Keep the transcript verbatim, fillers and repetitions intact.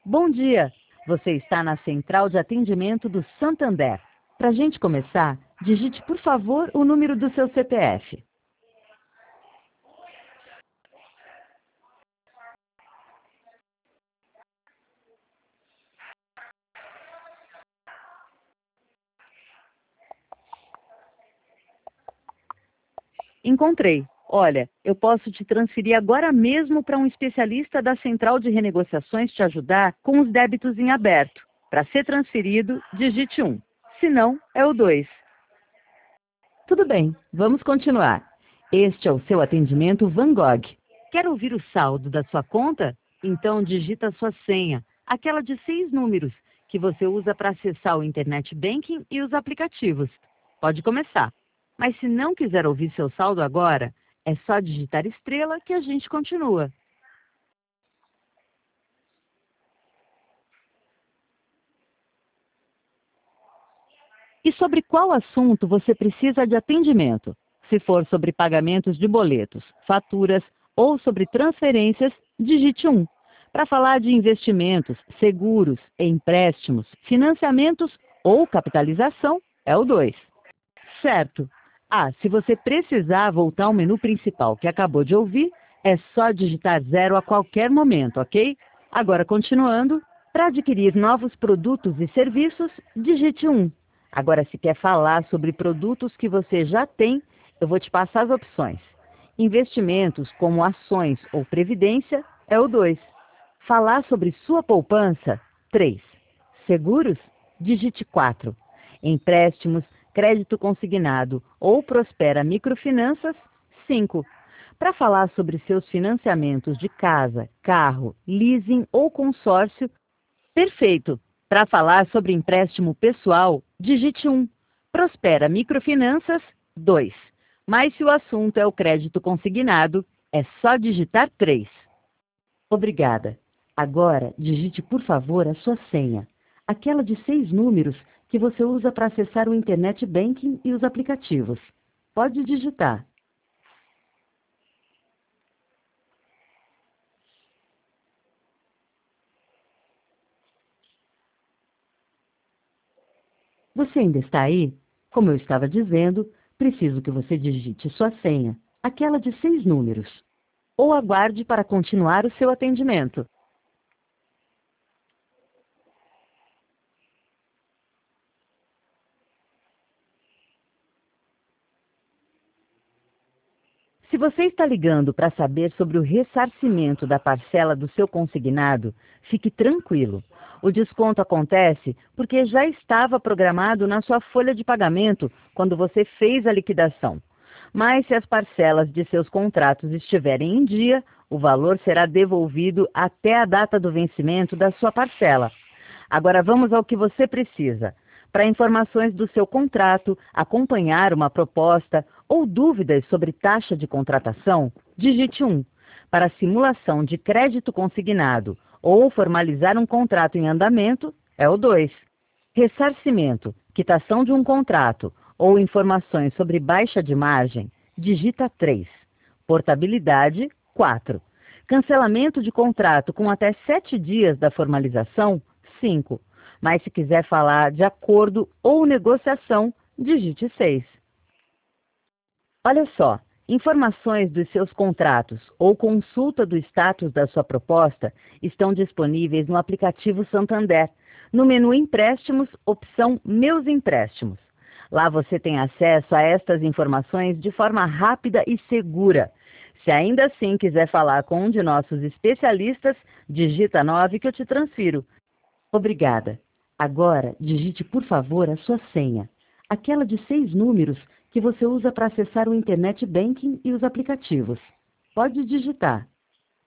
Bom dia! Você está na central de atendimento do Santander. Para a gente começar, digite, por favor, o número do seu C P F. Encontrei. Olha, eu posso te transferir agora mesmo para um especialista da central de renegociações te ajudar com os débitos em aberto. Para ser transferido, digite um. Se não, é o dois. Tudo bem, vamos continuar. Este é o seu atendimento Van Gogh. Quer ouvir o saldo da sua conta? Então digita a sua senha, aquela de seis números, que você usa para acessar o Internet Banking e os aplicativos. Pode começar. Mas se não quiser ouvir seu saldo agora, é só digitar estrela que a gente continua. E sobre qual assunto você precisa de atendimento? Se for sobre pagamentos de boletos, faturas ou sobre transferências, digite um. Para falar de investimentos, seguros, empréstimos, financiamentos ou capitalização, é o dois. Certo. Ah, se você precisar voltar ao menu principal que acabou de ouvir, é só digitar zero a qualquer momento, ok? Agora, continuando, para adquirir novos produtos e serviços, digite um. Agora, se quer falar sobre produtos que você já tem, eu vou te passar as opções. Investimentos como ações ou previdência é o dois. Falar sobre sua poupança, três. Seguros, digite quatro. Empréstimos, crédito consignado ou Prospera Microfinanças, cinco. Para falar sobre seus financiamentos de casa, carro, leasing ou consórcio, perfeito. Para falar sobre empréstimo pessoal, digite um. Prospera Microfinanças, dois. Mas se o assunto é o crédito consignado, é só digitar três. Obrigada. Agora, digite, por favor, a sua senha, aquela de seis números que você usa para acessar o Internet Banking e os aplicativos. Pode digitar. Você ainda está aí? Como eu estava dizendo, preciso que você digite sua senha, aquela de seis números. Ou aguarde para continuar o seu atendimento. Se você está ligando para saber sobre o ressarcimento da parcela do seu consignado, fique tranquilo. O desconto acontece porque já estava programado na sua folha de pagamento quando você fez a liquidação. Mas se as parcelas de seus contratos estiverem em dia, o valor será devolvido até a data do vencimento da sua parcela. Agora vamos ao que você precisa. Para informações do seu contrato, acompanhar uma proposta ou dúvidas sobre taxa de contratação, digite um. Para simulação de crédito consignado ou formalizar um contrato em andamento, é o dois. Ressarcimento, quitação de um contrato ou informações sobre baixa de margem, digita três. Portabilidade, quatro. Cancelamento de contrato com até sete dias da formalização, cinco. Mas se quiser falar de acordo ou negociação, digite seis. Olha só, informações dos seus contratos ou consulta do status da sua proposta estão disponíveis no aplicativo Santander, no menu Empréstimos, opção Meus Empréstimos. Lá você tem acesso a estas informações de forma rápida e segura. Se ainda assim quiser falar com um de nossos especialistas, digita nove que eu te transfiro. Obrigada. Agora, digite, por favor, a sua senha, aquela de seis números que você usa para acessar o Internet Banking e os aplicativos. Pode digitar.